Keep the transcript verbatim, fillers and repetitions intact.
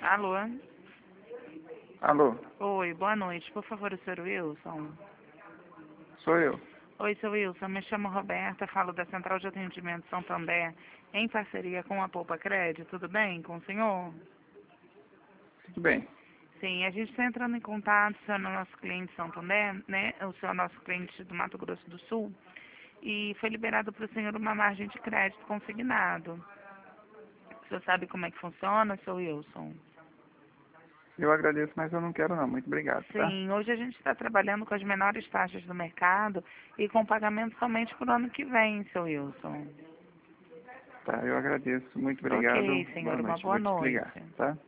Alô? Alô, Oi, boa noite. Por favor, o senhor Wilson? sou eu. Oi, seu Wilson. Me chamo Roberta, falo da Central de Atendimento Santander, em parceria com a Poupa Crédito. Tudo bem com o senhor? Tudo bem. Sim, a gente está entrando em contato, o senhor é nosso cliente Santander, né? O senhor é nosso cliente do Mato Grosso do Sul. E foi liberado para o senhor uma margem de crédito consignado. O senhor sabe como é que funciona, seu Wilson? Eu agradeço, mas eu não quero não. Muito obrigado, tá? Sim, hoje a gente está trabalhando com as menores taxas do mercado e com pagamento somente para o ano que vem, seu Wilson. Tá, eu agradeço. Muito obrigado. Ok, Boa senhor, uma noite. boa Vou desligar, noite. tá?